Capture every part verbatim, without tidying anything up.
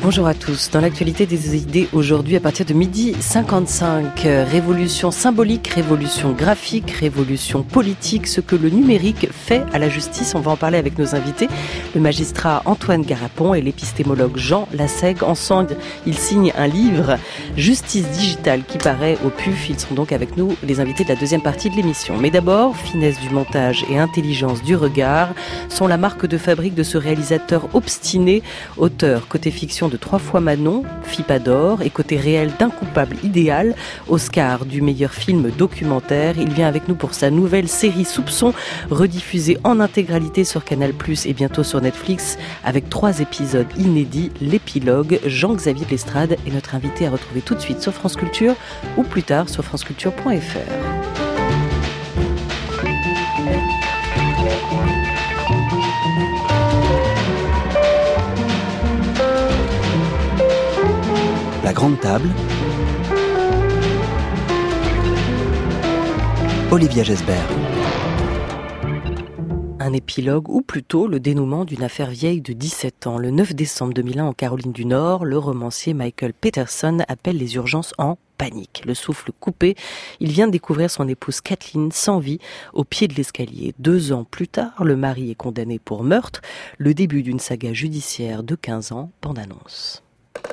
Bonjour à tous. Dans l'actualité des idées aujourd'hui, à partir de midi cinquante-cinq, révolution symbolique, révolution graphique, révolution politique, ce que le numérique fait à la justice. On va en parler avec nos invités, le magistrat Antoine Garapon et l'épistémologue Jean Lassègue. Ensemble, ils signent un livre, Justice digitale, qui paraît au P U F. Ils sont donc avec nous les invités de la deuxième partie de l'émission. Mais d'abord, finesse du montage et intelligence du regard sont la marque de fabrique de ce réalisateur obstiné, auteur côté fiction de Trois fois Manon, Fipa d'or, et côté réel d'Un coupable idéal, Oscar du meilleur film documentaire. Il vient avec nous pour sa nouvelle série Soupçon, rediffusée en intégralité sur Canal plus, et bientôt sur Netflix, avec trois épisodes inédits. L'épilogue, Jean-Xavier de Lestrade est notre invité à retrouver tout de suite sur France Culture, ou plus tard sur franceculture point f r. La grande table. Olivia Gesbert. Un épilogue, ou plutôt le dénouement d'une affaire vieille de dix-sept ans. Le neuf décembre deux mille un, en Caroline du Nord, le romancier Michael Peterson appelle les urgences en panique. Le souffle coupé, il vient de découvrir son épouse Kathleen sans vie au pied de l'escalier. Deux ans plus tard, le mari est condamné pour meurtre. Le début d'une saga judiciaire de quinze ans, bande-annonce.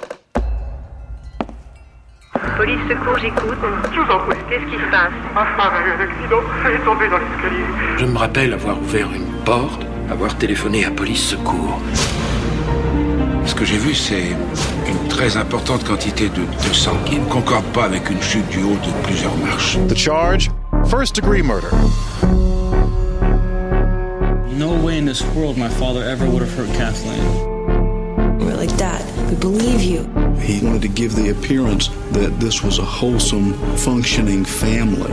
Police, secours, j'écoute. Je vous en prie. Qu'est-ce qui se passe? Ma femme a eu un accident, elle est tombée dans l'escalier. Je me rappelle avoir ouvert une porte, avoir téléphoné à police secours. Ce que j'ai vu, c'est une très importante quantité de, de sang qui ne concorde pas avec une chute du haut de plusieurs marches. The charge, first degree murder. No way in this world my father ever would have hurt Kathleen. We're like, Dad, we believe you. He wanted to give the appearance that this was a wholesome, functioning family.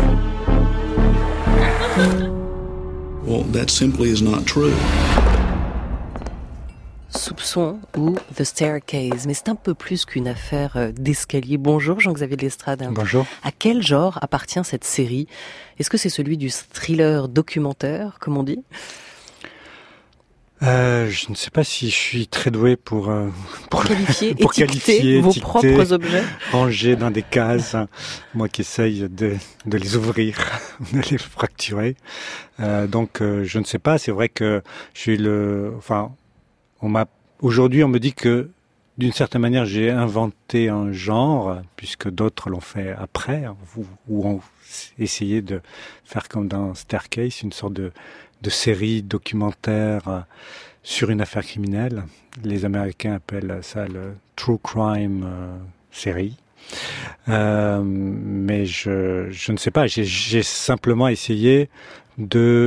Well, that simply is not true. Soupçon ou The Staircase, mais c'est un peu plus qu'une affaire d'escalier. Bonjour Jean-Xavier de Lestrade. Bonjour. À quel genre appartient cette série? Est-ce que c'est celui du thriller documentaire, comme on dit? Euh, je ne sais pas si je suis très doué pour euh, pour qualifier, pour étiqueter qualifier, vos étiqueter, propres objets, ranger dans des cases. Moi qui essaye de de les ouvrir, de les fracturer. Euh, donc euh, je ne sais pas. C'est vrai que je suis le. Enfin, on m'a aujourd'hui on me dit que d'une certaine manière j'ai inventé un genre puisque d'autres l'ont fait après, ou, ou ont essayé de faire comme dans Staircase, une sorte de de séries documentaires sur une affaire criminelle. Les Américains appellent ça le true crime euh, série. Euh, mais je, je ne sais pas, j'ai, j'ai simplement essayé de,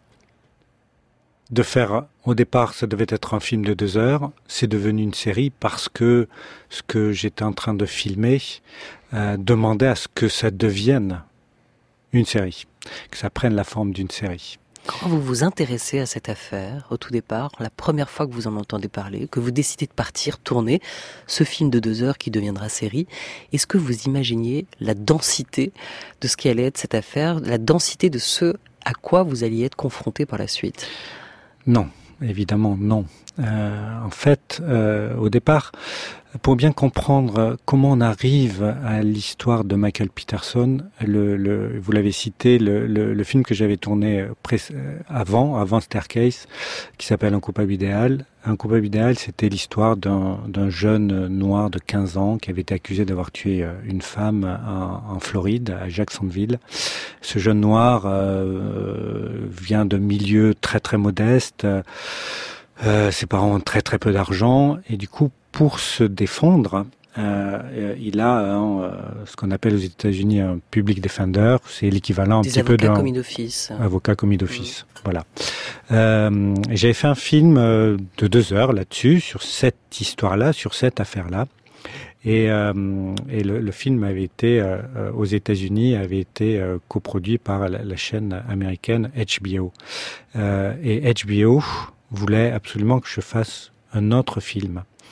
de faire, au départ ça devait être un film de deux heures, c'est devenu une série parce que ce que j'étais en train de filmer euh, demandait à ce que ça devienne une série, que ça prenne la forme d'une série. Quand vous vous intéressez à cette affaire, au tout départ, la première fois que vous en entendez parler, que vous décidez de partir tourner ce film de deux heures qui deviendra série, est-ce que vous imaginiez la densité de ce qui allait être cette affaire, la densité de ce à quoi vous alliez être confronté par la suite? Non, évidemment non. Euh, en fait, euh, au départ, pour bien comprendre comment on arrive à l'histoire de Michael Peterson, le, le, vous l'avez cité, le, le, le film que j'avais tourné pré- avant, avant Staircase, qui s'appelle Un coupable idéal. Un coupable idéal, c'était l'histoire d'un, d'un jeune noir de quinze ans qui avait été accusé d'avoir tué une femme en, en Floride, à Jacksonville. Ce jeune noir euh, vient de milieu très très modeste. Euh, ses parents ont très très peu d'argent et du coup, pour se défendre, euh, il a un, euh, ce qu'on appelle aux États-Unis un public defender, c'est l'équivalent un Des petit peu d'un avocats commis d'office. Avocat commis d'office, mmh. Voilà. Euh, j'avais fait un film euh, de deux heures là-dessus, sur cette histoire-là, sur cette affaire-là. Et, euh, et le, le film avait été euh, aux États-Unis, avait été euh, coproduit par la, la chaîne américaine H B O. Euh, et H B O voulait absolument que je fasse un autre film.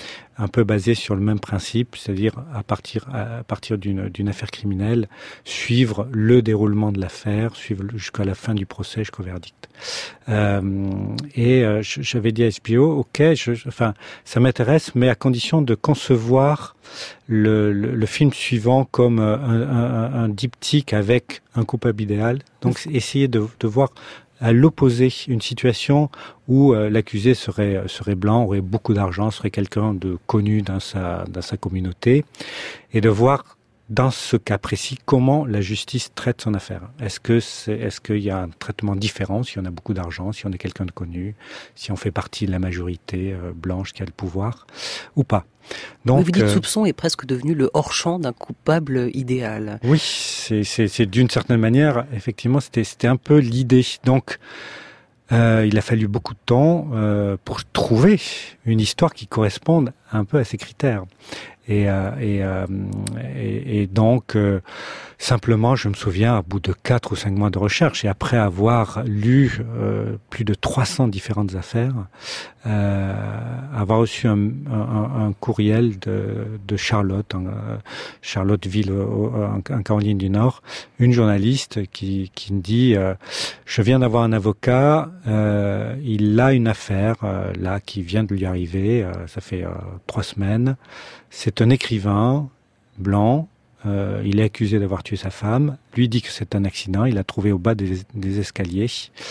un peu basé sur le même principe, c'est-à-dire à partir à partir d'une d'une affaire criminelle, suivre le déroulement de l'affaire, suivre jusqu'à la fin du procès, jusqu'au verdict. Euh, et euh, j'avais dit à H B O, ok, je, enfin ça m'intéresse, mais à condition de concevoir le, le, le film suivant comme un, un, un diptyque avec un coupable idéal. Donc essayer de, de voir à l'opposé une situation où euh, l'accusé serait serait blanc, aurait beaucoup d'argent, serait quelqu'un de connu dans sa dans sa communauté, et de voir dans ce cas précis comment la justice traite son affaire. Est-ce que c'est est-ce qu'il y a un traitement différent si on a beaucoup d'argent, si on est quelqu'un de connu, si on fait partie de la majorité euh, blanche qui a le pouvoir ou pas. Donc, oui, vous dites euh, soupçon est presque devenu le hors-champ d'un coupable idéal. Oui, c'est, c'est, c'est d'une certaine manière, effectivement, c'était, c'était un peu l'idée. Donc, euh, il a fallu beaucoup de temps euh, pour trouver une histoire qui corresponde un peu à ces critères. Et, euh, et, euh, et, et donc, euh, simplement, je me souviens, à bout de quatre ou cinq mois de recherche, et après avoir lu euh, plus de trois cents différentes affaires, euh, avoir reçu un, un, un courriel de, de Charlotte, en, euh, Charlottesville, en, en Caroline du Nord, une journaliste qui, qui me dit euh, « Je viens d'avoir un avocat, euh, il a une affaire euh, là qui vient de lui arriver, euh, ça fait euh, trois semaines. C'est un écrivain blanc, euh, il est accusé d'avoir tué sa femme, lui dit que c'est un accident, il l'a trouvé au bas des, des escaliers.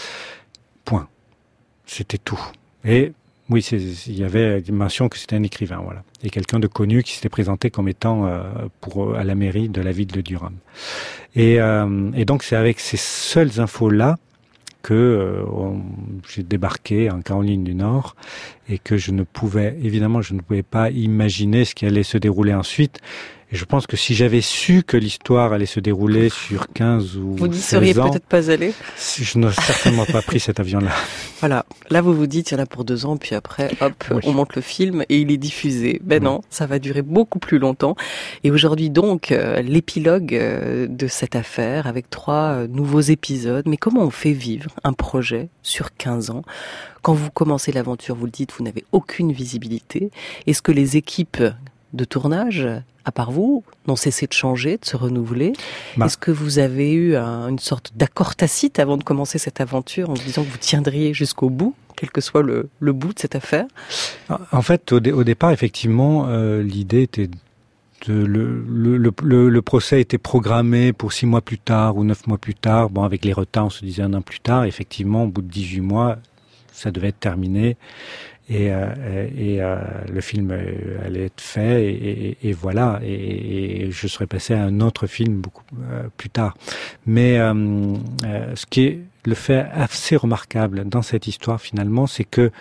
Point. C'était tout. Et oui, c'est, il y avait une mention que c'était un écrivain, voilà. Et quelqu'un de connu qui s'était présenté comme étant euh, pour à la mairie de la ville de Durham. Et, euh, et donc c'est avec ces seules infos-là que euh, on, j'ai débarqué en Caroline du Nord et que je ne pouvais, évidemment, je ne pouvais pas imaginer ce qui allait se dérouler ensuite. Et je pense que si j'avais su que l'histoire allait se dérouler sur quinze ou vous n'y seize seriez ans, peut-être pas allé. Je n'aurais certainement pas pris cet avion-là. Voilà. Là, vous vous dites, il y en a pour deux ans, puis après, hop, oui. on monte le film et il est diffusé. Ben oui. non, ça va durer beaucoup plus longtemps. Et aujourd'hui, donc, euh, l'épilogue euh, de cette affaire avec trois euh, nouveaux épisodes. Mais comment on fait vivre un projet sur quinze ans? Quand vous commencez l'aventure, vous le dites, vous n'avez aucune visibilité. Est-ce que les équipes de tournage, à part vous, n'ont cessé de changer, de se renouveler? bah. Est-ce que vous avez eu un, une sorte d'accord tacite avant de commencer cette aventure en se disant que vous tiendriez jusqu'au bout, quel que soit le, le bout de cette affaire? En fait, au, dé, au départ, effectivement, euh, l'idée était de, le, le, le, le, le procès était programmé pour six mois plus tard ou neuf mois plus tard. Bon, avec les retards, on se disait un an plus tard. Effectivement, au bout de dix-huit mois, ça devait être terminé. Et, euh, et euh, le film allait être fait et, et, et voilà et, et je serais passé à un autre film beaucoup euh, plus tard. Mais euh, euh, ce qui est le fait assez remarquable dans cette histoire finalement, c'est que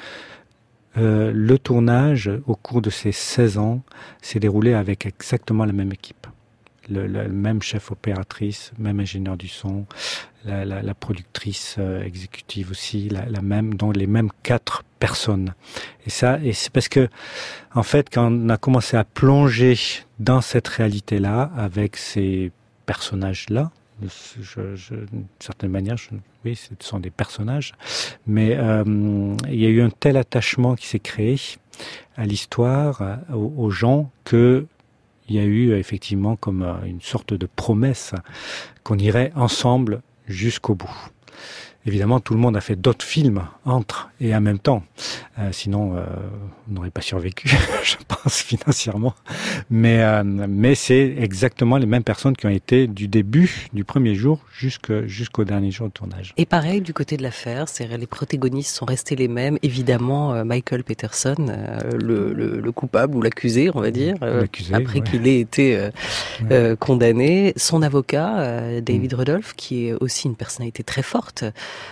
euh, le tournage au cours de ces seize ans s'est déroulé avec exactement la même équipe. Le, le même chef opératrice, même ingénieur du son, la, la, la productrice euh, exécutive aussi, la, la même, donc les mêmes quatre personnes. Et ça, et c'est parce que, en fait, quand on a commencé à plonger dans cette réalité-là, avec ces personnages-là, je, je, d'une certaine manière, je, oui, ce sont des personnages, mais euh, il y a eu un tel attachement qui s'est créé à l'histoire, aux, aux gens, que il y a eu effectivement comme une sorte de promesse qu'on irait ensemble jusqu'au bout. Évidemment, tout le monde a fait d'autres films entre et en même temps. Euh, sinon, euh, on n'aurait pas survécu, je pense, financièrement. Mais, euh, mais c'est exactement les mêmes personnes qui ont été du début, du premier jour, jusqu'au, jusqu'au dernier jour de tournage. Et pareil, du côté de l'affaire, c'est les protagonistes sont restés les mêmes. Évidemment, euh, Michael Peterson, euh, le, le, le coupable ou l'accusé, on va dire, euh, l'accusé, après ouais. qu'il ait été euh, ouais. euh, condamné. Son avocat, euh, David mmh. Rudolph, qui est aussi une personnalité très forte,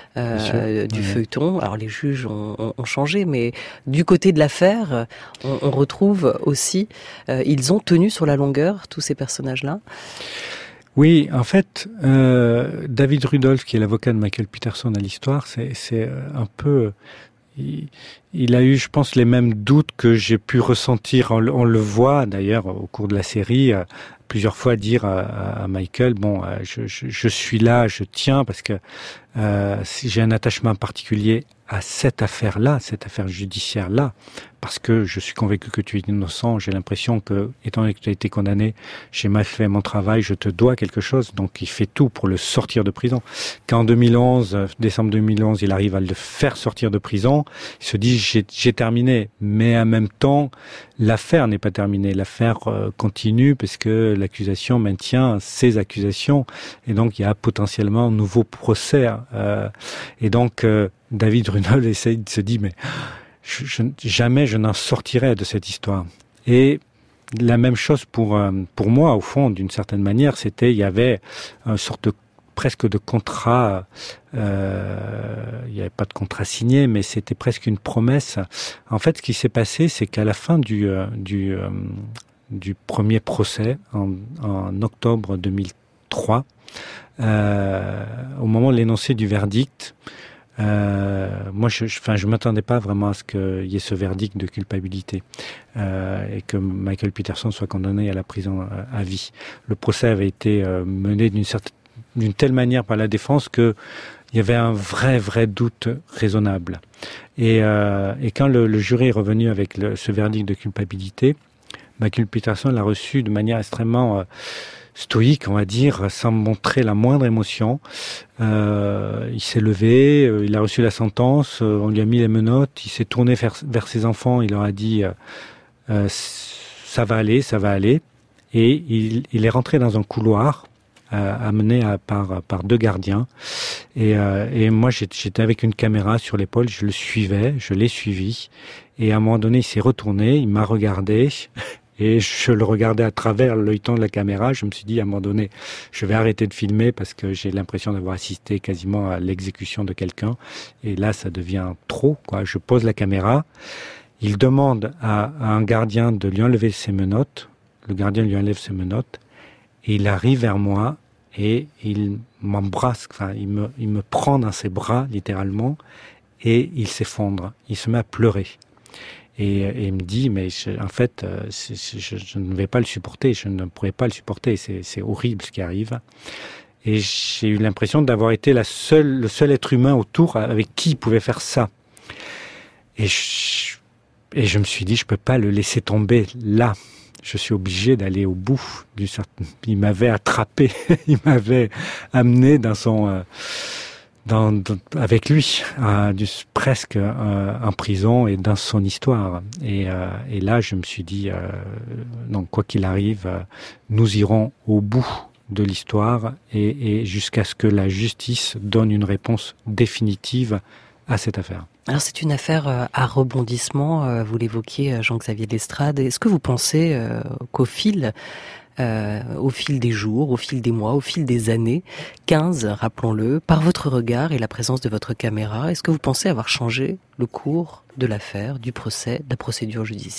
Euh, du ouais. feuilleton. Alors les juges ont, ont, ont changé, mais du côté de l'affaire, on, on retrouve aussi, euh, ils ont tenu sur la longueur tous ces personnages-là. Oui, en fait, euh, David Rudolph, qui est l'avocat de Michael Peterson à l'histoire, c'est, c'est un peu... Il, il a eu, je pense, les mêmes doutes que j'ai pu ressentir. On, on le voit d'ailleurs au cours de la série, plusieurs fois dire à, à Michael, bon, je, je, je suis là, je tiens, parce que euh, si j'ai un attachement particulier à cette affaire-là, cette affaire judiciaire-là, parce que je suis convaincu que tu es innocent, j'ai l'impression que, étant donné que tu as été condamné, j'ai mal fait mon travail, je te dois quelque chose, donc il fait tout pour le sortir de prison. Quand en deux mille onze, décembre deux mille onze, il arrive à le faire sortir de prison, il se dit j'ai, j'ai terminé, mais en même temps, l'affaire n'est pas terminée, l'affaire euh, continue parce que l'accusation maintient ses accusations, et donc il y a potentiellement un nouveau procès, euh, et donc euh, David Runol essaye de se dire mais je, je, jamais je n'en sortirai de cette histoire. Et la même chose pour pour moi au fond, d'une certaine manière, c'était il y avait une sorte de presque de contrat. Euh, il n'y avait pas de contrat signé, mais c'était presque une promesse. En fait, ce qui s'est passé, c'est qu'à la fin du du du premier procès en, en octobre deux mille trois, euh, au moment de l'énoncé du verdict. Euh, moi, je, je, enfin, je m'attendais pas vraiment à ce qu'il y ait ce verdict de culpabilité euh, et que Michael Peterson soit condamné à la prison à, à vie. Le procès avait été euh, mené d'une certaine, d'une telle manière par la défense que il y avait un vrai, vrai doute raisonnable. Et, euh, et quand le, le jury est revenu avec le, ce verdict de culpabilité, Michael Peterson l'a reçu de manière extrêmement euh, stoïque, on va dire, sans montrer la moindre émotion. Euh, il s'est levé, euh, il a reçu la sentence, euh, on lui a mis les menottes, il s'est tourné vers, vers ses enfants, il leur a dit euh, euh, ça va aller, ça va aller. Et il, il est rentré dans un couloir euh, amené à, par, par deux gardiens. Et, euh, et moi, j'étais avec une caméra sur l'épaule, je le suivais, je l'ai suivi. Et à un moment donné, il s'est retourné, il m'a regardé. Et je le regardais à travers l'œilleton de la caméra. Je me suis dit, à un moment donné, je vais arrêter de filmer parce que j'ai l'impression d'avoir assisté quasiment à l'exécution de quelqu'un. Et là, ça devient trop, quoi. Je pose la caméra. Il demande à, à un gardien de lui enlever ses menottes. Le gardien lui enlève ses menottes. Et il arrive vers moi et il m'embrasse. Enfin, il me, il me prend dans ses bras, littéralement. Et il s'effondre. Il se met à pleurer. Et, et il me dit, mais je, en fait, euh, c'est, c'est, je, je ne vais pas le supporter, je ne pourrais pas le supporter, c'est, c'est horrible ce qui arrive. Et j'ai eu l'impression d'avoir été la seule, le seul être humain autour avec qui il pouvait faire ça. Et je, et je me suis dit, je peux pas le laisser tomber là. Je suis obligé d'aller au bout du certain. Il m'avait attrapé, il m'avait amené dans son... Euh, Dans, dans, avec lui, euh, du, presque euh, en prison et dans son histoire. Et, euh, et là, je me suis dit, euh, donc quoi qu'il arrive, euh, nous irons au bout de l'histoire et, et jusqu'à ce que la justice donne une réponse définitive à cette affaire. Alors c'est une affaire euh, à rebondissement, euh, vous l'évoquiez, Jean-Xavier Lestrade. Est-ce que vous pensez euh, qu'au fil Euh, au fil des jours, au fil des mois, au fil des années, quinze, rappelons-le, par votre regard et la présence de votre caméra, est-ce que vous pensez avoir changé le cours de l'affaire, du procès, de la procédure judiciaire ?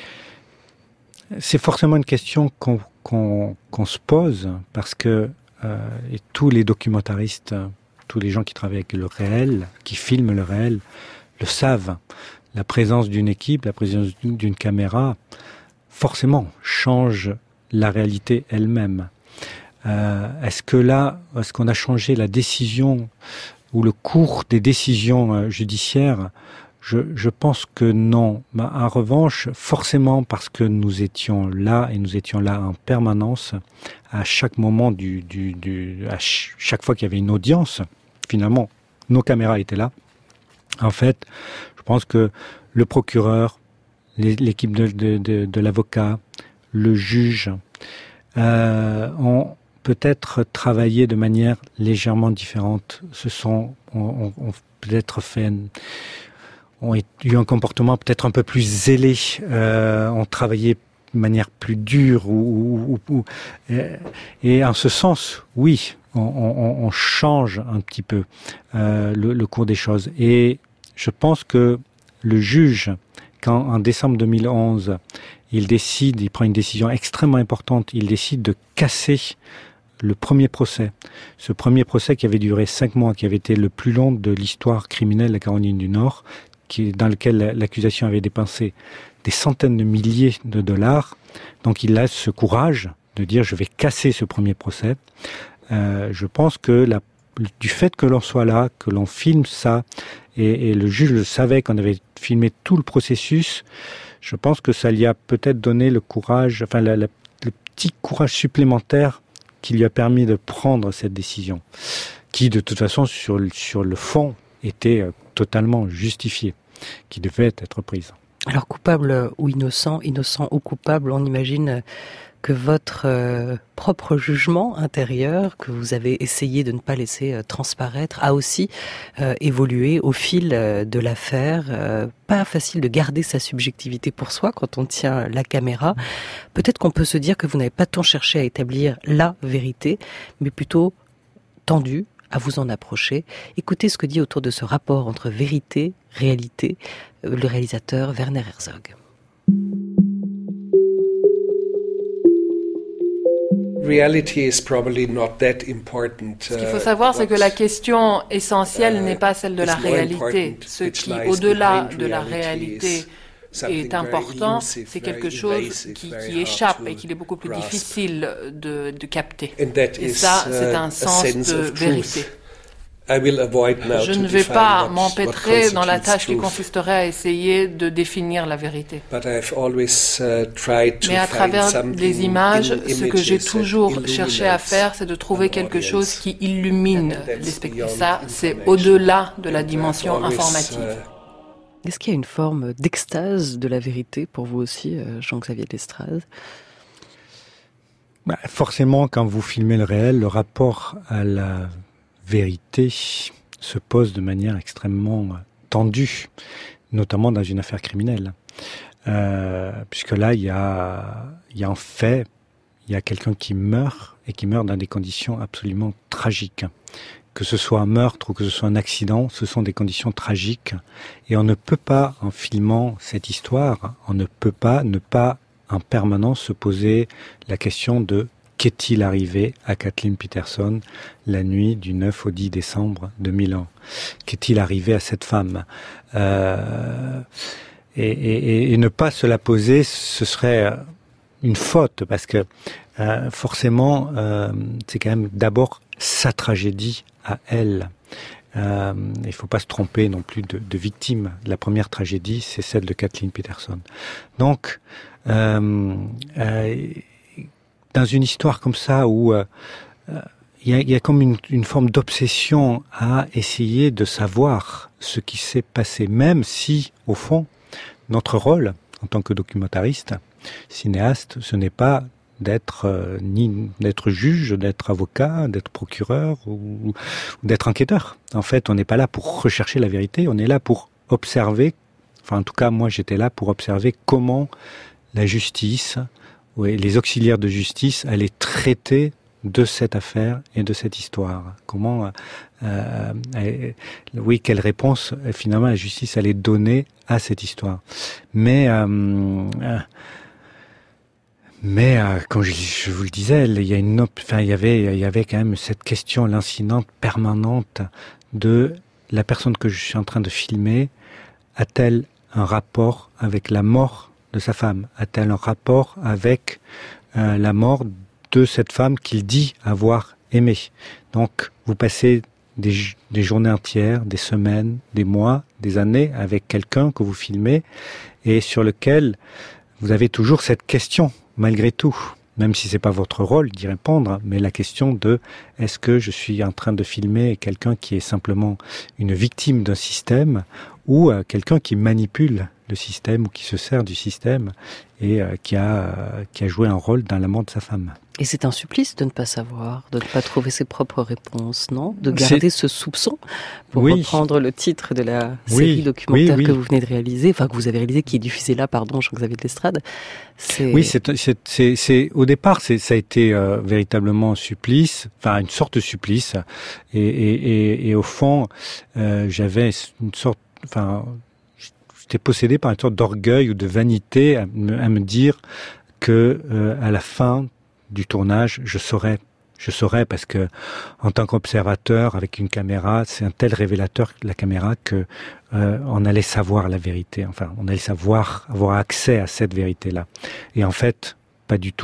C'est forcément une question qu'on, qu'on, qu'on se pose, parce que euh, et tous les documentaristes, tous les gens qui travaillent avec le réel, qui filment le réel, le savent. La présence d'une équipe, la présence d'une caméra, forcément, change la réalité elle-même. Euh, est-ce que là, est-ce qu'on a changé la décision ou le cours des décisions euh, judiciaires ? je, je pense que non. Mais en revanche, forcément parce que nous étions là et nous étions là en permanence à chaque moment du, du, du à ch- chaque fois qu'il y avait une audience, finalement, nos caméras étaient là. En fait, je pense que le procureur, les, l'équipe de, de, de, de l'avocat, le juge euh, ont peut-être travaillé de manière légèrement différente. Ce sont, ont, ont peut-être fait, ont eu un comportement peut-être un peu plus zélé, euh, ont travaillé de manière plus dure ou, ou, ou et, et en ce sens, oui, on, on, on change un petit peu euh, le, le cours des choses. Et je pense que le juge, quand en décembre deux mille onze, il décide, il prend une décision extrêmement importante, il décide de casser le premier procès. Ce premier procès qui avait duré cinq mois, qui avait été le plus long de l'histoire criminelle de la Caroline du Nord, qui, dans lequel l'accusation avait dépensé des centaines de milliers de dollars. Donc il a ce courage de dire je vais casser ce premier procès. Euh, je pense que la, du fait que l'on soit là, que l'on filme ça, et, et le juge le savait qu'on avait filmé tout le processus, je pense que ça lui a peut-être donné le courage, enfin la, la, le petit courage supplémentaire qui lui a permis de prendre cette décision, qui de toute façon sur, sur le fond était euh, totalement justifiée, qui devait être prise. Alors coupable ou innocent, innocent ou coupable, on imagine que votre euh, propre jugement intérieur, que vous avez essayé de ne pas laisser euh, transparaître, a aussi euh, évolué au fil euh, de l'affaire. Euh, pas facile de garder sa subjectivité pour soi quand on tient la caméra. Peut-être qu'on peut se dire que vous n'avez pas tant cherché à établir la vérité, mais plutôt tendu à vous en approcher. Écoutez ce que dit autour de ce rapport entre vérité, réalité, euh, le réalisateur Werner Herzog. Ce qu'il faut savoir, c'est que la question essentielle n'est pas celle de la réalité. Ce qui, au-delà de la réalité, est important, c'est quelque chose qui, qui échappe et qu'il est beaucoup plus difficile de, de capter. Et ça, c'est un sens de vérité. Je ne vais pas m'empêtrer dans la tâche qui consisterait à essayer de définir la vérité. Mais à travers les images, ce que j'ai toujours cherché à faire, c'est de trouver quelque chose qui illumine les spectateurs. Ça, c'est au-delà de la dimension informative. Est-ce qu'il y a une forme d'extase de la vérité pour vous aussi, Jean-Xavier Lestrade ? Bah, forcément, quand vous filmez le réel, le rapport à la vérité se pose de manière extrêmement tendue, notamment dans une affaire criminelle. Euh, puisque là, il y a, il y a en fait, il y a quelqu'un qui meurt, et qui meurt dans des conditions absolument tragiques. Que ce soit un meurtre ou que ce soit un accident, ce sont des conditions tragiques. Et on ne peut pas, en filmant cette histoire, on ne peut pas ne pas en permanence se poser la question de qu'est-il arrivé à Kathleen Peterson la nuit du neuf au dix décembre deux mille un? Qu'est-il arrivé à cette femme? euh, et, et, et ne pas se la poser, ce serait une faute, parce que euh, forcément, euh, c'est quand même d'abord sa tragédie à elle. Euh, il ne faut pas se tromper non plus de, de victime. La première tragédie, c'est celle de Kathleen Peterson. Donc, euh, euh, dans une histoire comme ça où il euh, y, a, y a comme une, une forme d'obsession à essayer de savoir ce qui s'est passé, même si, au fond, notre rôle en tant que documentariste, cinéaste, ce n'est pas d'être euh, ni d'être juge, d'être avocat, d'être procureur ou, ou d'être enquêteur. En fait, on n'est pas là pour rechercher la vérité, on est là pour observer, enfin en tout cas moi j'étais là pour observer comment la justice, oui, les auxiliaires de justice allaient traiter de cette affaire et de cette histoire. Comment, euh, euh, oui, quelle réponse euh, finalement la justice allait donner à cette histoire. Mais euh, euh, Mais euh, comme je, je vous le disais, il y a une, enfin il y avait, il y avait quand même cette question lancinante, permanente de la personne que je suis en train de filmer. A-t-elle un rapport avec la mort de sa femme? A-t-elle un rapport avec euh, la mort de cette femme qu'il dit avoir aimée? Donc vous passez des, des journées entières, des semaines, des mois, des années avec quelqu'un que vous filmez et sur lequel vous avez toujours cette question. Malgré tout, même si c'est pas votre rôle d'y répondre, mais la question de est-ce que je suis en train de filmer quelqu'un qui est simplement une victime d'un système ou euh, quelqu'un qui manipule le système ou qui se sert du système et euh, qui a euh, qui a joué un rôle dans la mort de sa femme. Et c'est un supplice de ne pas savoir, de ne pas trouver ses propres réponses, non? De garder c'est... ce soupçon, pour oui. reprendre le titre de la série oui. documentaire oui, oui. que vous venez de réaliser, enfin que vous avez réalisé, qui est diffusée là, pardon, Jean-Xavier Lestrade. C'est... Oui, c'est, c'est, c'est, c'est au départ, c'est, ça a été euh, véritablement un supplice, enfin une sorte de supplice, et, et, et, et au fond, euh, j'avais une sorte, enfin, j'étais possédé par une sorte d'orgueil ou de vanité à me, à me dire que euh, à la fin du tournage, je saurais, je saurais parce que en tant qu'observateur avec une caméra, c'est un tel révélateur la caméra que euh, on allait savoir la vérité. Enfin, on allait savoir avoir accès à cette vérité-là. Et en fait, pas du tout.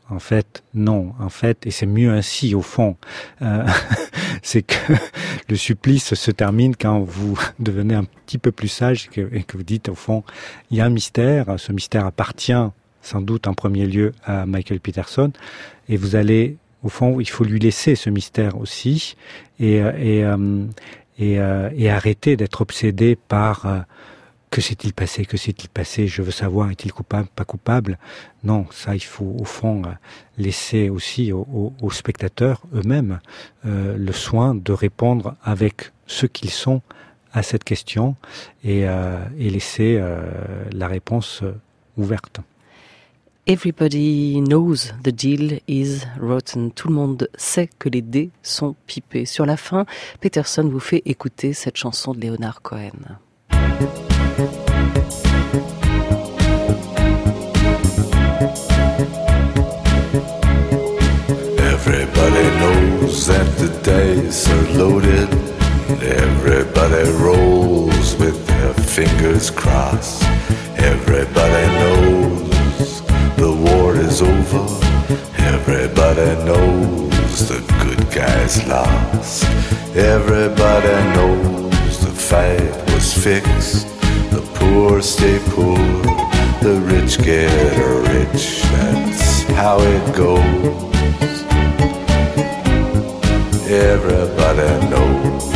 En fait, non. En fait, et c'est mieux ainsi, au fond. Euh, c'est que le supplice se termine quand vous devenez un petit peu plus sage et que, et que vous dites, au fond, il y a un mystère. Ce mystère appartient sans doute en premier lieu à Michael Peterson. Et vous allez, au fond, il faut lui laisser ce mystère aussi et, et, euh, et, euh, et arrêter d'être obsédé par... Euh, que s'est-il passé, que s'est-il passé, je veux savoir, est-il coupable, pas coupable? Non, ça, il faut, au fond, laisser aussi aux, aux, aux spectateurs eux-mêmes euh, le soin de répondre avec ce qu'ils sont à cette question et, euh, et laisser euh, la réponse ouverte. Everybody knows the deal is rotten. Tout le monde sait que les dés sont pipés. Sur la fin, Peterson vous fait écouter cette chanson de Leonard Cohen. Everybody knows that the dice are loaded. Everybody rolls with their fingers crossed. Everybody knows the war is over. Everybody knows the good guys lost. Everybody knows the fight was fixed. The poor stay poor, the rich get rich. That's how it goes. Everybody knows.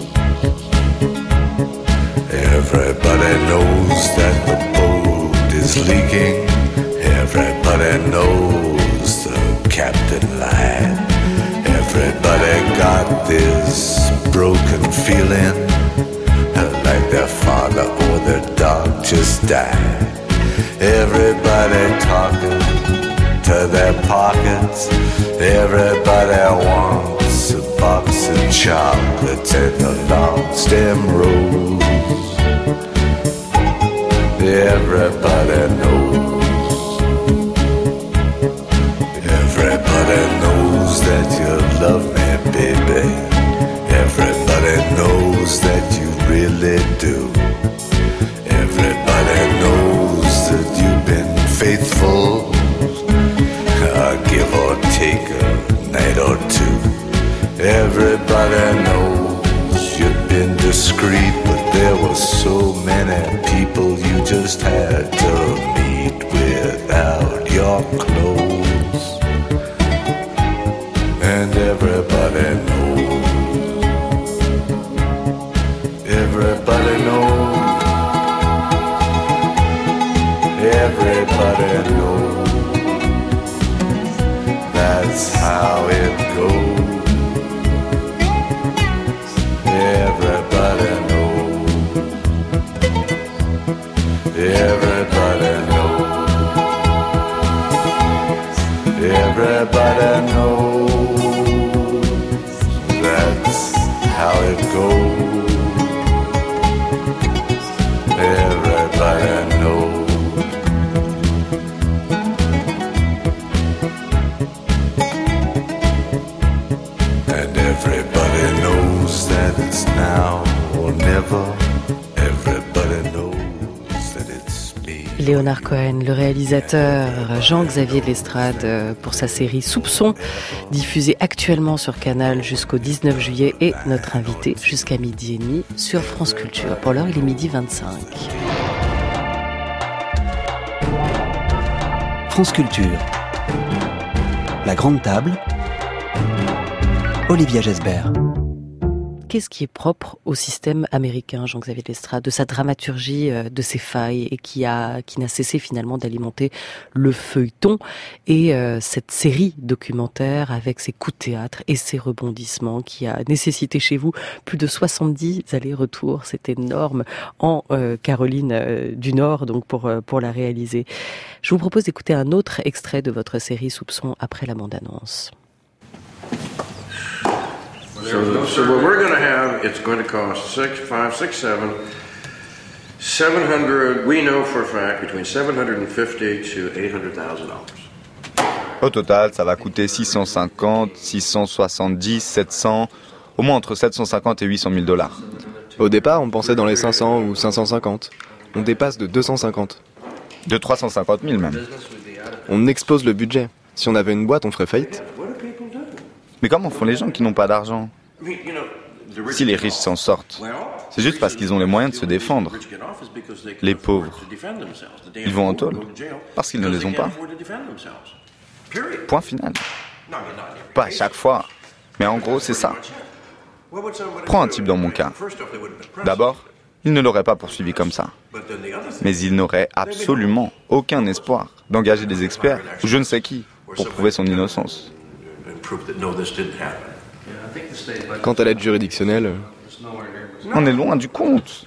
Everybody knows that the boat is leaking. Everybody knows the captain lied. Everybody got this broken feeling, like their father or their dog just died. Everybody talking to their pockets. Everybody wants a box of chocolates and a long stem rose. Everybody knows. Everybody knows that you love me, baby. Everybody knows that you really do. Everybody knows that you've been faithful, uh, give or take a night or two. Everybody knows you've been discreet, but there were so many people you just had to meet without your clothes. And everybody knows. Everybody knows. Everybody knows. That's how it goes. Everybody knows. Everybody knows. Everybody knows. That's how it goes. Everybody knows. And everybody knows that it's now or never. Everybody knows that it's me. Leonard Cohen, le réalisateur Jean-Xavier de Lestrade pour sa série Soupçons, diffusée actuellement sur Canal jusqu'au dix-neuf juillet, et notre invité jusqu'à midi et demi sur France Culture. Pour l'heure, il est midi vingt-cinq. France Culture. La Grande Table. Olivia Gesbert. Qu'est-ce qui est propre au système américain, Jean-Xavier de Lestrade, de sa dramaturgie, de ses failles, et qui a qui n'a cessé finalement d'alimenter le feuilleton et euh, cette série documentaire avec ses coups de théâtre et ses rebondissements, qui a nécessité chez vous plus de soixante-dix allers-retours, c'est énorme, en euh, Caroline euh, du Nord, donc pour euh, pour la réaliser. Je vous propose d'écouter un autre extrait de votre série Soupçons après la bande-annonce. So, so what we're going to have, it's going to cost six, five, six, seven, seven hundred. We know for a fact between seven hundred and fifty to eight hundred thousand dollars. Au total, ça va coûter six cent cinquante, six cent soixante-dix, sept cents, au moins entre sept cent cinquante et huit cent mille dollars. Au départ, on pensait dans les cinq cents ou cinq cent cinquante. On dépasse de deux cent cinquante. De trois cent cinquante mille même. On explose le budget. Si on avait une boîte, on ferait faillite. Mais comment font les gens qui n'ont pas d'argent ? Si les riches s'en sortent, c'est juste parce qu'ils ont les moyens de se défendre. Les pauvres, ils vont en taule parce qu'ils ne les ont pas. Point final. Pas à chaque fois, mais en gros, c'est ça. Prends un type dans mon cas. D'abord, il ne l'aurait pas poursuivi comme ça. Mais il n'aurait absolument aucun espoir d'engager des experts ou je ne sais qui pour prouver son innocence. Quant à l'aide juridictionnelle, on est loin du compte.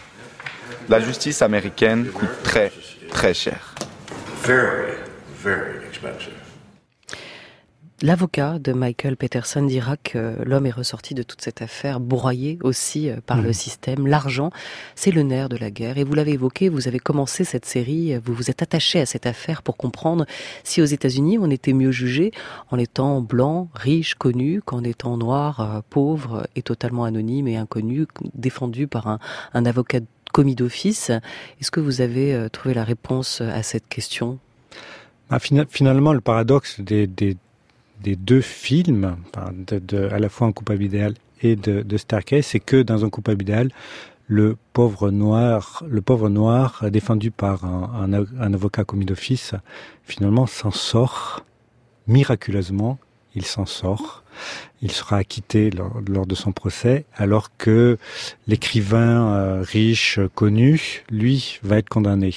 La justice américaine coûte très, très cher. Very, very expensive. L'avocat de Michael Peterson dira que l'homme est ressorti de toute cette affaire broyé aussi par mmh. le système. L'argent, c'est le nerf de la guerre. Et vous l'avez évoqué, vous avez commencé cette série, vous vous êtes attaché à cette affaire pour comprendre si aux États-Unis on était mieux jugé en étant blanc, riche, connu, qu'en étant noir, pauvre et totalement anonyme et inconnu, défendu par un, un avocat commis d'office. Est-ce que vous avez trouvé la réponse à cette question ? Ah, finalement, le paradoxe des, des des deux films, de, de, à la fois Un coupable idéal et de, de Staircase, c'est que dans Un coupable idéal, le pauvre noir, le pauvre noir défendu par un, un, un avocat commis d'office, finalement s'en sort miraculeusement. Il s'en sort. Il sera acquitté lors, lors de son procès, alors que l'écrivain euh, riche, connu, lui, va être condamné.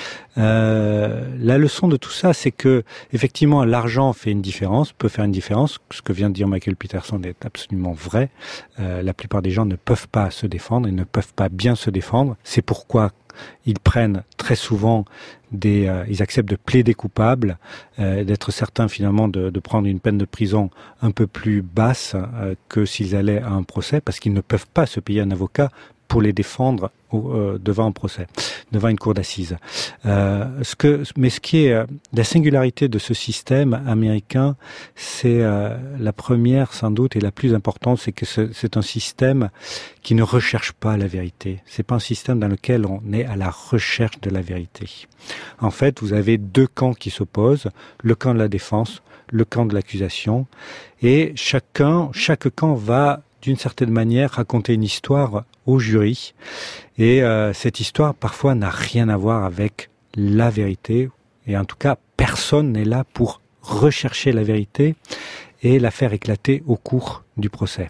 Euh, la leçon de tout ça, c'est que effectivement, l'argent fait une différence, peut faire une différence. Ce que vient de dire Michael Peterson est absolument vrai. Euh, la plupart des gens ne peuvent pas se défendre et ne peuvent pas bien se défendre. C'est pourquoi ils prennent très souvent des, euh, ils acceptent de plaider coupable, euh, d'être certains finalement de, de prendre une peine de prison un peu plus basse euh, que s'ils allaient à un procès, parce qu'ils ne peuvent pas se payer un avocat pour les défendre euh, devant un procès, devant une cour d'assises. Euh, ce que, mais ce qui est euh, la singularité de ce système américain, c'est euh, la première sans doute et la plus importante, c'est que ce, c'est un système qui ne recherche pas la vérité. C'est pas un système dans lequel on est à la recherche de la vérité. En fait, vous avez deux camps qui s'opposent, le camp de la défense, le camp de l'accusation, et chacun, chaque camp va d'une certaine manière raconter une histoire au jury, et euh, cette histoire parfois n'a rien à voir avec la vérité, et en tout cas personne n'est là pour rechercher la vérité et la faire éclater au cours du procès.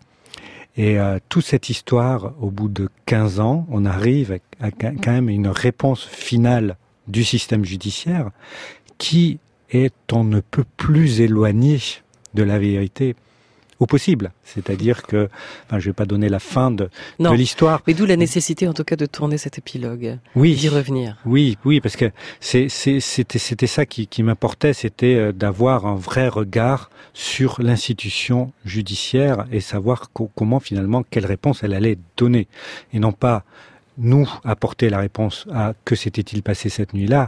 Et euh, toute cette histoire, au bout de quinze ans, on arrive à, à quand même une réponse finale du système judiciaire qui est on ne peut plus éloigné de la vérité au possible. C'est-à-dire que, enfin, je vais pas donner la fin de, non, de l'histoire. Mais d'où la nécessité, en tout cas, de tourner cet épilogue. Oui. D'y revenir. Oui, oui, parce que c'est, c'est, c'était, c'était ça qui, qui m'importait, c'était d'avoir un vrai regard sur l'institution judiciaire et savoir co- comment, finalement, quelle réponse elle allait donner. Et non pas nous apporter la réponse à que s'était-il passé cette nuit-là,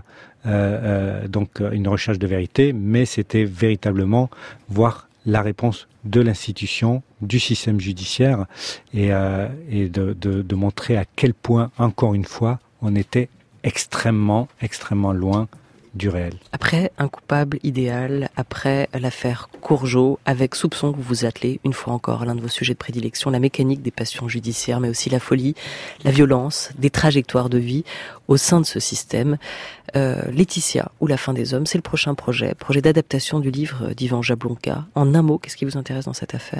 euh, euh, donc une recherche de vérité, mais c'était véritablement voir la réponse de l'institution, du système judiciaire, et, euh, et de, de, de montrer à quel point, encore une fois, on était extrêmement, extrêmement loin du réel. Après Un coupable idéal, après l'affaire Courgeot, avec Soupçon, vous vous attelez une fois encore à l'un de vos sujets de prédilection, la mécanique des passions judiciaires, mais aussi la folie, la violence, des trajectoires de vie au sein de ce système. Euh, Laetitia ou La fin des hommes, c'est le prochain projet, projet d'adaptation du livre d'Ivan Jablonka. En un mot, qu'est-ce qui vous intéresse dans cette affaire ?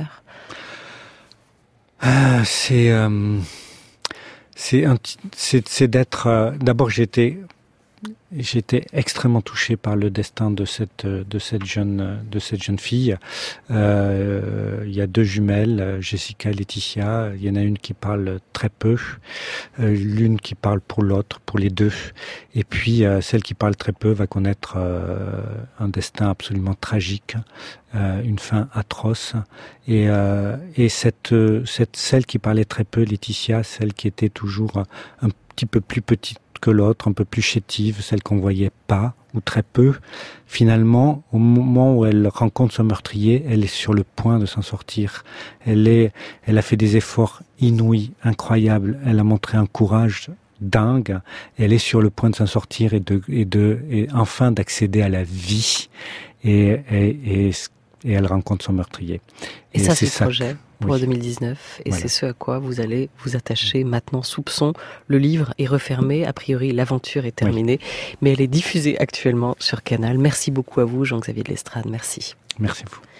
euh, C'est... Euh, c'est, un, c'est, c'est d'être... Euh, d'abord, j'étais... J'étais extrêmement touché par le destin de cette de cette jeune de cette jeune fille. Euh, il y a deux jumelles, Jessica et Laetitia. Il y en a une qui parle très peu, euh, l'une qui parle pour l'autre, pour les deux. Et puis euh, celle qui parle très peu va connaître euh, un destin absolument tragique, euh, une fin atroce. Et euh, et cette cette celle qui parlait très peu, Laetitia, celle qui était toujours un petit peu plus petite que l'autre, un peu plus chétive, celle qu'on voyait pas ou très peu. Finalement, au moment où elle rencontre son meurtrier, elle est sur le point de s'en sortir. Elle est, elle a fait des efforts inouïs, incroyables. Elle a montré un courage dingue. Elle est sur le point de s'en sortir et de, et de, et enfin d'accéder à la vie. et, et, et, et elle rencontre son meurtrier. Et, et ça, c'est, c'est le projet pour oui. deux mille dix-neuf, et voilà. C'est ce à quoi vous allez vous attacher maintenant. Soupçon, le livre est refermé, a priori l'aventure est terminée, oui. mais elle est diffusée actuellement sur Canal. Merci beaucoup à vous, Jean-Xavier de Lestrade, merci. Merci à vous.